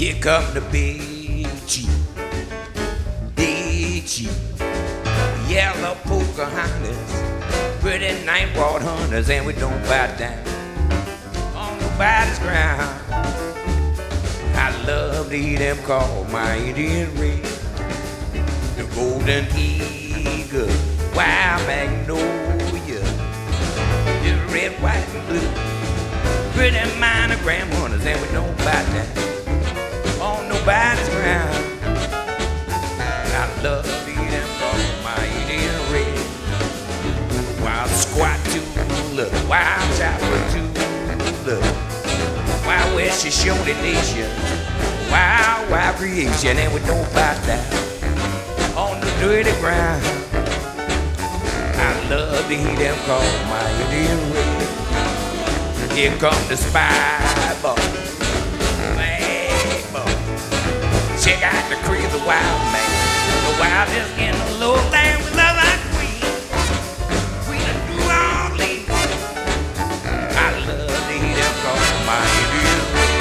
Here come the big chief, big chief. Yellow Pocahontas, pretty night brought hunters, and we don't bow down on nobody's ground. I love to hear them call my Indian ring, the golden eagle, wild magnolia, the red, white, and blue. Pretty monogram hunters, and we don't bow down on nobody's ground. I love to hear them call my Indian ring, wild squat Tula, wild chopper Tula, wild west Shoshone Nation, wild, wild creation, and we don't bow down on the dirty ground. I love to hear them call my Indian ring. Here come the spy ball, flag ball. Check out the crazy wild man, the wildest in the lowland. We love our queen, Queen of New Orleans. I love to hear them call my Indian ring.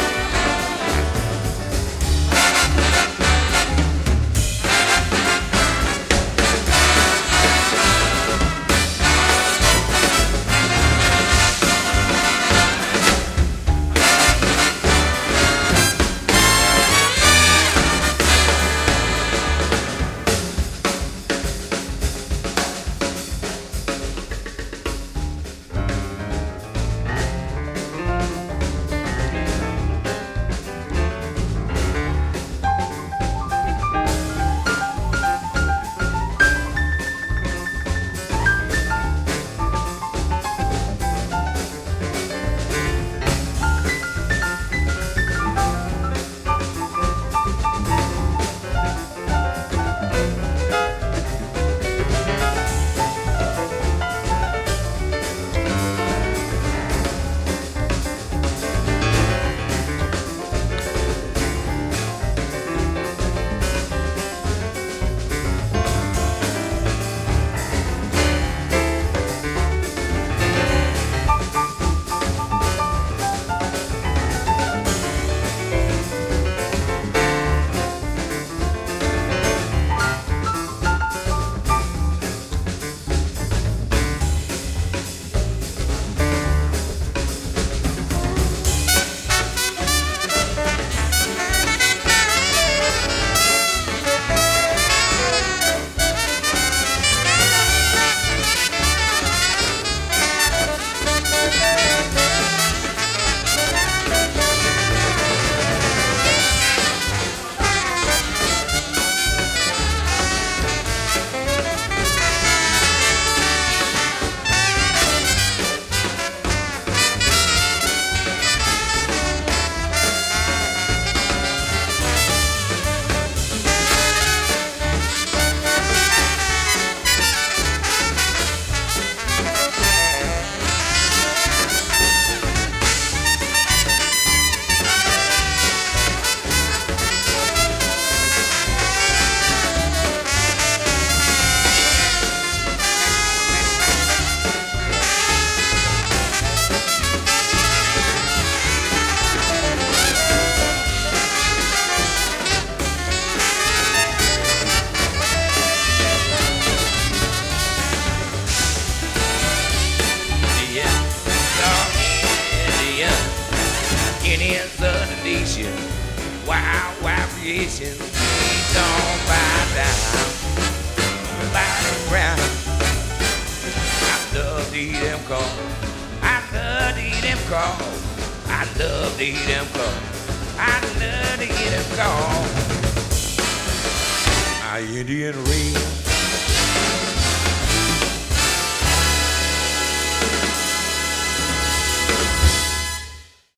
Indians of the nation, wild, wild creation. We don't bow down on the ground. I love to hear them call. I love to hear them call. I love to hear them call. I love to hear them call. My Indian ring.